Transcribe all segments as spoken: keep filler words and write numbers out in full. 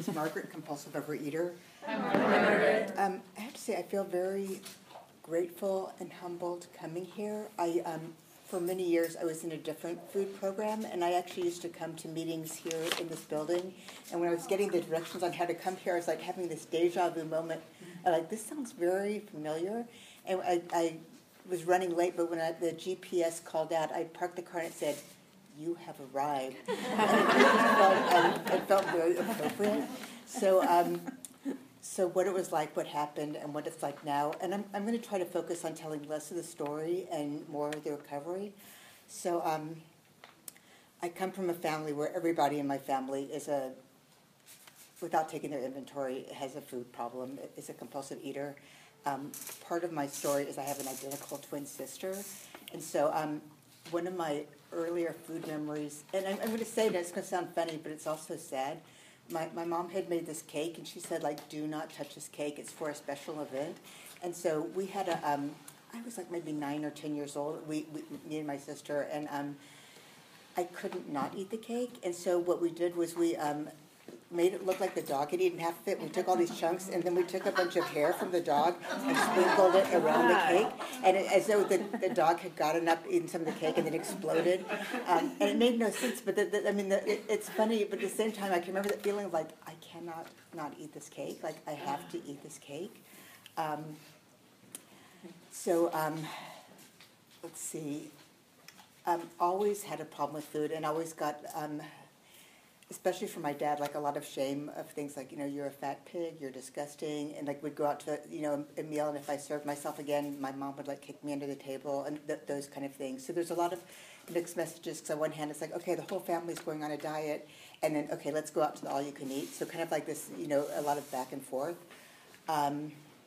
is Margaret, compulsive overeater. Hi, Margaret. Um, I have to say, I feel very grateful and humbled coming here. I, um, for many years, I was in a different food program, and I actually used to come to meetings here in this building. And when I was getting the directions on how to come here, I was like having this deja vu moment. I like, this sounds very familiar. And I, I was running late, but when I, the G P S called out, I parked the car and it said, "You have arrived." And it, felt, um, it felt very appropriate. So, um, so what it was like, what happened, and what it's like now. And I'm, I'm going to try to focus on telling less of the story and more of the recovery. So um, I come from a family where everybody in my family is a, without taking their inventory, has a food problem, is a compulsive eater. Um, part of my story is I have an identical twin sister. And so um, one of my earlier food memories, and I'm, I'm going to say that it's going to sound funny, but it's also sad. My, my mom had made this cake, and she said, like, do not touch this cake. It's for a special event. And so we had a, um, I was like maybe nine or ten years old, we, we me and my sister, and um, I couldn't not eat the cake. And so what we did was we um, made it look like the dog had eaten half of it. We took all these chunks, and then we took a bunch of hair from the dog and sprinkled it around the cake, and it, as though the, the dog had gotten up, eaten some of the cake, and then exploded. Um, and it made no sense, but the, the, I mean, the, it, it's funny, but at the same time, I can remember that feeling of like, I cannot not eat this cake. Like, I have to eat this cake. Um, so, um, let's see. Um, always had a problem with food, and always got... Um, especially for my dad, like a lot of shame of things like, you know, you're a fat pig, you're disgusting, and like we'd go out to, you know, a meal, and if I served myself again, my mom would like kick me under the table, and th- those kind of things. So there's a lot of mixed messages, because on one hand it's like, okay, the whole family's going on a diet, and then, okay, let's go out to the all-you-can-eat. So kind of like this, you know, a lot of back and forth. Um,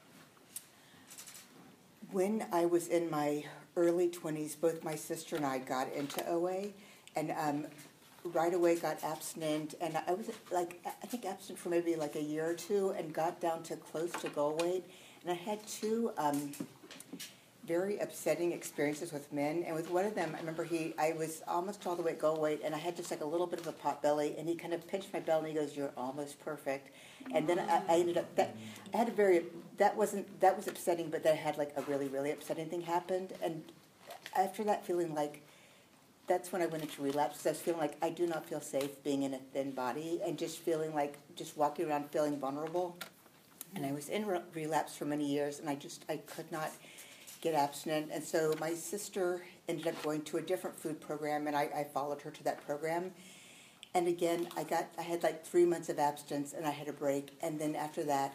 when I was in my early twenties, both my sister and I got into O A, and um, right away got abstinent, and I was like, I think abstinent for maybe like a year or two, and got down to close to goal weight. And I had two um, very upsetting experiences with men, and with one of them, I remember he, I was almost all the way at goal weight, and I had just like a little bit of a pot belly, and he kind of pinched my belly, and he goes, "You're almost perfect." And then I, I ended up, that, I had a very, that wasn't, that was upsetting, but then I had like a really, really upsetting thing happened, and after that feeling like, that's when I went into relapse, because I was feeling like I do not feel safe being in a thin body, and just feeling like, just walking around feeling vulnerable. And I was in re- relapse for many years, and I just, I could not get abstinent. And so my sister ended up going to a different food program, and I, I followed her to that program. And again, I got, I had like three months of abstinence, and I had a break. And then after that,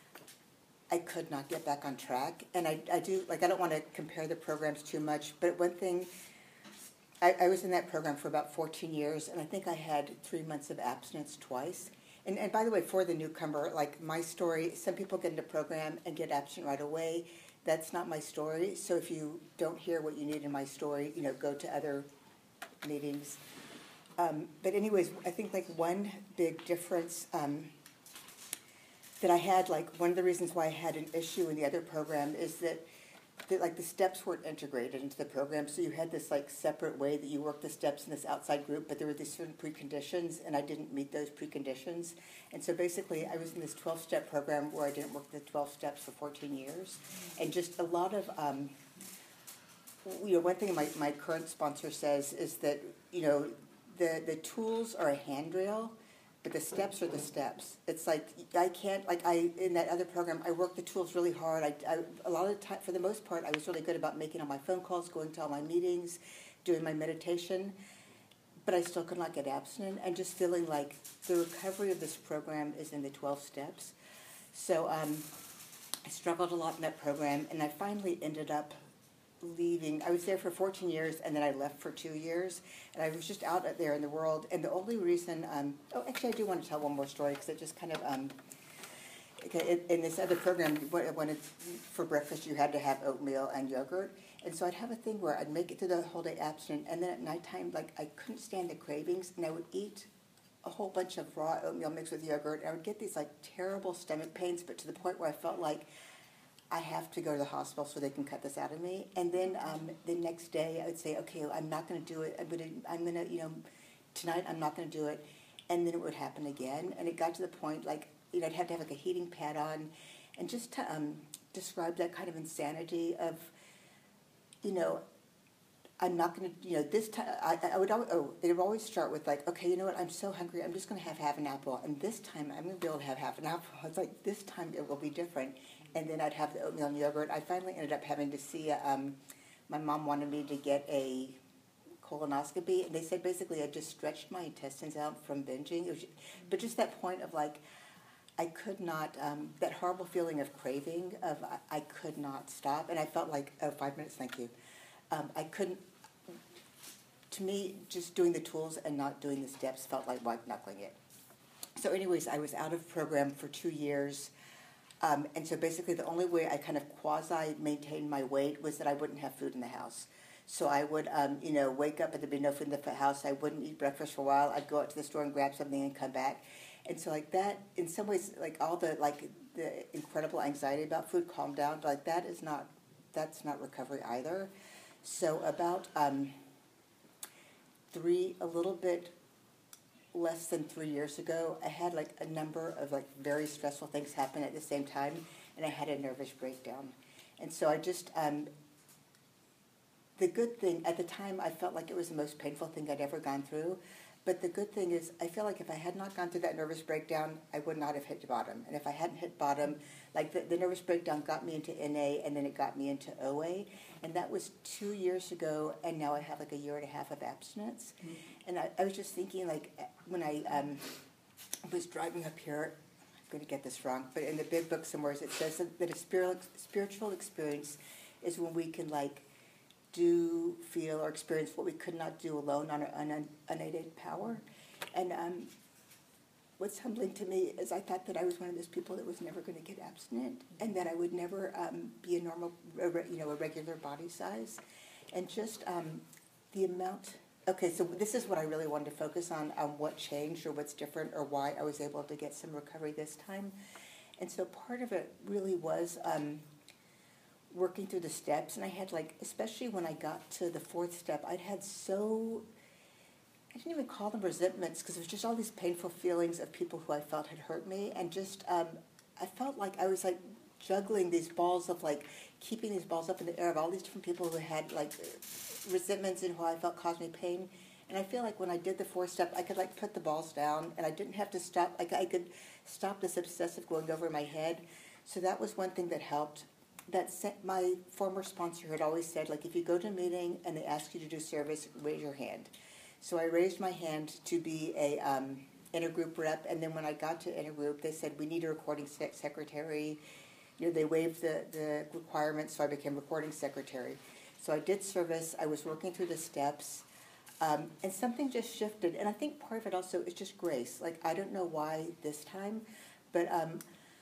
I could not get back on track. And I, I do, like, I don't want to compare the programs too much, but one thing, I, I was in that program for about fourteen years, and I think I had three months of abstinence twice. And, and by the way, for the newcomer, like my story, some people get into program and get abstinent right away. That's not my story. So if you don't hear what you need in my story, you know, go to other meetings. Um, but anyways, I think like one big difference um, that I had, like one of the reasons why I had an issue in the other program is that that like the steps weren't integrated into the program, so you had this like separate way that you worked the steps in this outside group, but there were these certain preconditions, and I didn't meet those preconditions. And so basically I was in this twelve-step program where I didn't work the twelve steps for fourteen years, and just a lot of, um, you know, one thing my, my current sponsor says is that, you know, the, the tools are a handrail, but the steps are the steps. It's like, I can't, like I, in that other program, I worked the tools really hard. I, I, a lot of the time, for the most part, I was really good about making all my phone calls, going to all my meetings, doing my meditation, but I still could not get abstinent, and just feeling like the recovery of this program is in the twelve steps. So um, I struggled a lot in that program, and I finally ended up leaving. I was there for fourteen years, and then I left for two years, and I was just out there in the world. And the only reason, um, oh, actually, I do want to tell one more story, because it just kind of, um, okay, in, in this other program, when, when it's for breakfast, you had to have oatmeal and yogurt, and so I'd have a thing where I'd make it through the whole day abstinent, and then at nighttime, like, I couldn't stand the cravings, and I would eat a whole bunch of raw oatmeal mixed with yogurt, and I would get these, like, terrible stomach pains, but to the point where I felt like I have to go to the hospital so they can cut this out of me. And then um, the next day I would say, okay, I'm not going to do it. I'm going to, I'm going to, you know, tonight I'm not going to do it. and then it would happen again. And it got to the point, like, you know, I'd have to have like a heating pad on, and just to um, describe that kind of insanity of, you know, I'm not going to, you know, this time, I, I would always, oh, it would always start with like, okay, you know what, I'm so hungry, I'm just going to have half an apple, and this time I'm going to be able to have half an apple. It's like, this time it will be different. And then I'd have the oatmeal and yogurt. I finally ended up having to see, um, my mom wanted me to get a colonoscopy, and they said basically I just stretched my intestines out from binging. It was, but just that point of like, I could not, um, that horrible feeling of craving, of I, I could not stop, and I felt like, oh, five minutes, thank you. Um, I couldn't, to me, just doing the tools and not doing the steps felt like white knuckling it. So anyways, I was out of program for two years, um, and so basically the only way I kind of quasi-maintained my weight was that I wouldn't have food in the house. So I would, um, you know, wake up and there'd be no food in the house. I wouldn't eat breakfast for a while. I'd go out to the store and grab something and come back. And so like that, in some ways, like all the, like the incredible anxiety about food calmed down, but like that is not, that's not recovery either. So about um, three, a little bit less than three years ago, I had like a number of like very stressful things happen at the same time, and I had a nervous breakdown. And so I just, um, the good thing, at the time I felt like it was the most painful thing I'd ever gone through, but the good thing is I feel like if I had not gone through that nervous breakdown, I would not have hit bottom. And if I hadn't hit bottom, like the, the nervous breakdown got me into N A, and then it got me into O A, and that was two years ago, and now I have like a year and a half of abstinence. Mm-hmm. And I, I was just thinking, like, when I um, was driving up here, I'm going to get this wrong, but in the big book somewhere it says that, that a spiritual, spiritual experience is when we can, like, do, feel, or experience what we could not do alone on our un- unaided power. And um, what's humbling to me is I thought that I was one of those people that was never going to get abstinent, and that I would never um, be a normal, a re- you know, a regular body size. And just um, the amount, okay, so this is what I really wanted to focus on, on what changed or what's different or why I was able to get some recovery this time. And so part of it really was um, working through the steps, and I had like, especially when I got to the fourth step, I'd had so, I didn't even call them resentments, because it was just all these painful feelings of people who I felt had hurt me, and just, um, I felt like I was like juggling these balls of like, keeping these balls up in the air of all these different people who had like resentments and who I felt caused me pain. And I feel like when I did the fourth step, I could like put the balls down, and I didn't have to stop, like I could stop this obsessive going over my head. So that was one thing that helped. That sent, my former sponsor had always said, like, if you go to a meeting and they ask you to do service, raise your hand. So I raised my hand to be a um, intergroup rep, and then when I got to intergroup, they said, we need a recording sec- secretary. You know, they waived the, the requirements, so I became recording secretary. So I did service, I was working through the steps, um, and something just shifted. And I think part of it also is just grace. Like, I don't know why this time, but um,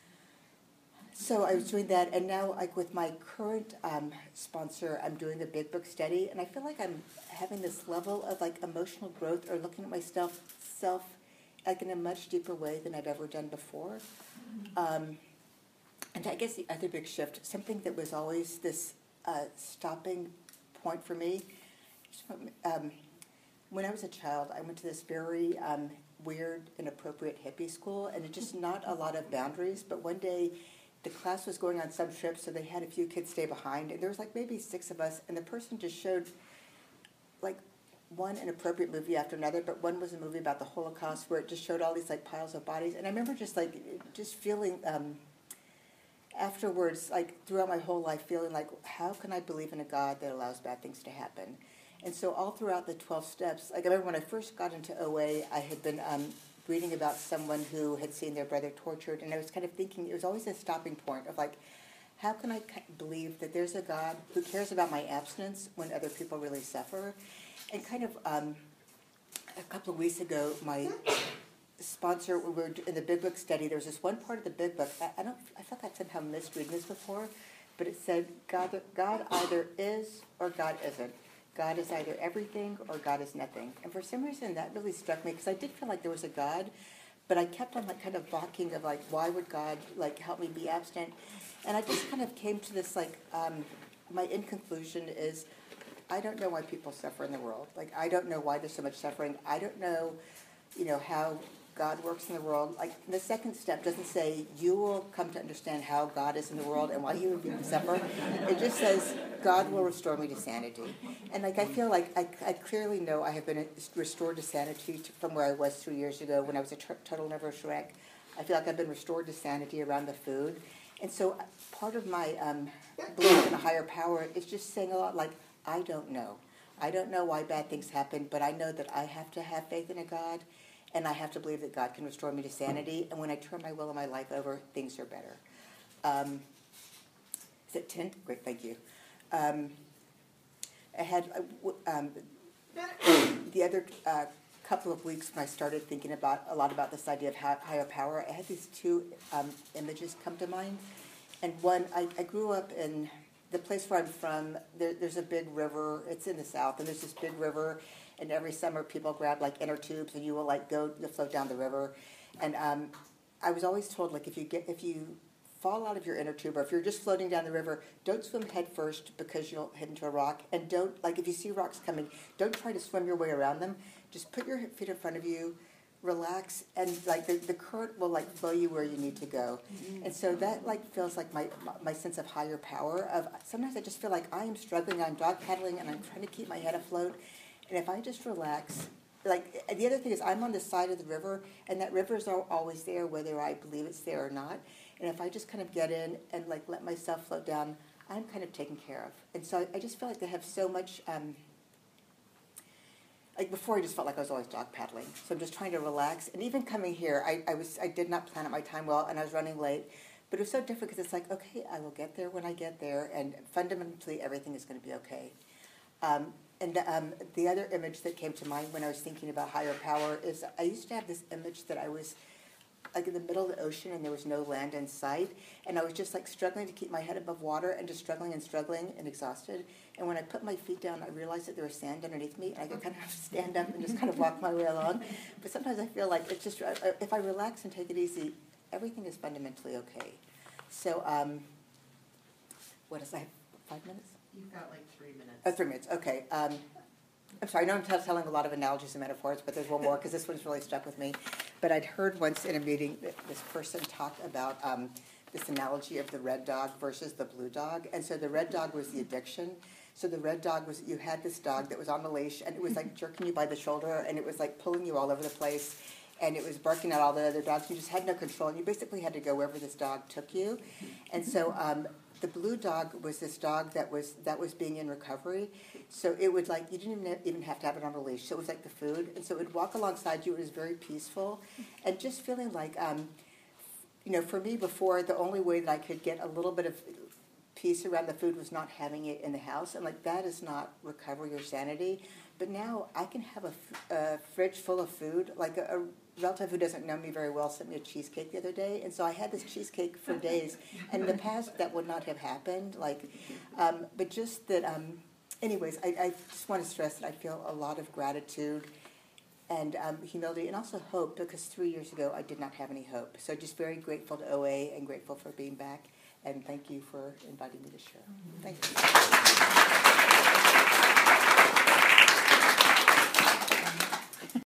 so I was doing that, and now, like, with my current um, sponsor, I'm doing the Big Book Study, and I feel like I'm having this level of, like, emotional growth, or looking at myself, self, like, in a much deeper way than I've ever done before. Um, and I guess the other big shift, something that was always this uh, stopping point for me, um, when I was a child, I went to this very um, weird, inappropriate hippie school, and it just not a lot of boundaries, but one day, the class was going on some trip, so they had a few kids stay behind, and there was like maybe six of us, and the person just showed like one inappropriate movie after another, but one was a movie about the Holocaust where it just showed all these like piles of bodies, and I remember just like just feeling um, afterwards, like throughout my whole life, feeling like, how can I believe in a God that allows bad things to happen? And so all throughout the twelve steps, like I remember when I first got into O A, I had been um, reading about someone who had seen their brother tortured, and I was kind of thinking, it was always a stopping point of like, how can I believe that there's a God who cares about my abstinence when other people really suffer? And kind of um, a couple of weeks ago, my sponsor, we were in the Big Book Study, there was this one part of the Big Book, I, I don't, I felt I'd somehow missed reading this before, but it said, God, God either is or God isn't. God is either everything or God is nothing. And for some reason, that really struck me, because I did feel like there was a God, but I kept on like kind of balking of like, why would God like help me be abstinent? And I just kind of came to this like, um, my end conclusion is, I don't know why people suffer in the world. Like, I don't know why there's so much suffering. I don't know you know, how God works in the world. Like, the second step doesn't say, you will come to understand how God is in the world and why he would be suffer. It just says, God will restore me to sanity. And, like, I feel like I, I clearly know I have been restored to sanity to, from where I was three years ago when I was a t- total nervous wreck. I feel like I've been restored to sanity around the food. And so part of my um, belief in a higher power is just saying a lot like, I don't know. I don't know why bad things happen, but I know that I have to have faith in a God. And I have to believe that God can restore me to sanity. And when I turn my will and my life over, things are better. Um, is it ten? Great, thank you. Um, I had uh, um, the other uh, couple of weeks when I started thinking about a lot about this idea of higher power. I had these two um, images come to mind. And one, I, I grew up in the place where I'm from. There, there's a big river. It's in the south, and there's this big river. And every summer, people grab like inner tubes, and you will like go, you'll float down the river. And um, I was always told, like, if you get, if you fall out of your inner tube, or if you're just floating down the river, don't swim head first because you'll hit into a rock. And don't, like, if you see rocks coming, don't try to swim your way around them. Just put your feet in front of you, relax, and like the, the current will like blow you where you need to go. Mm-hmm. And so that like feels like my my sense of higher power. Of sometimes I just feel like I am struggling, I'm dog paddling, and I'm trying to keep my head afloat. And if I just relax, like, the other thing is I'm on the side of the river, and that river is always there, whether I believe it's there or not. And if I just kind of get in and, like, let myself float down, I'm kind of taken care of. And so I, I just feel like they have so much, um, like, before I just felt like I was always dog paddling. So I'm just trying to relax. And even coming here, I, I was I did not plan out my time well, and I was running late. But it was so different because it's like, okay, I will get there when I get there, and fundamentally everything is going to be okay. Um, And um, the other image that came to mind when I was thinking about higher power is I used to have this image that I was like in the middle of the ocean and there was no land in sight. And I was just like struggling to keep my head above water and just struggling and struggling and exhausted. And when I put my feet down, I realized that there was sand underneath me. And I could kind of stand up and just kind of walk my way along. But sometimes I feel like it's just, if I relax and take it easy, everything is fundamentally okay. So, um, what is that, five minutes? You've got like three minutes. Oh, three minutes, okay. Um, I'm sorry, I know I'm t- telling a lot of analogies and metaphors, but there's one more because this one's really stuck with me. But I'd heard once in a meeting that this person talk about um, this analogy of the red dog versus the blue dog. And so the red dog was the addiction. So the red dog was, you had this dog that was on the leash, and it was like jerking you by the shoulder, and it was like pulling you all over the place, and it was barking at all the other dogs. You just had no control, and you basically had to go wherever this dog took you. And so um, the blue dog was this dog that was that was being in recovery. So it would like, you didn't even have to have it on a leash. So it was like the food. And so it would walk alongside you. It was very peaceful. And just feeling like, um, you know, for me before, the only way that I could get a little bit of peace around the food was not having it in the house. And like, that is not recovery or sanity. But now I can have a, a fridge full of food. Like a, a relative who doesn't know me very well sent me a cheesecake the other day. And so I had this cheesecake for days. And in the past, that would not have happened. Like, um, but just that, um, anyways, I, I just want to stress that I feel a lot of gratitude and um, humility and also hope, because three years ago I did not have any hope. So just very grateful to O A and grateful for being back. And thank you for inviting me to share. Thank you.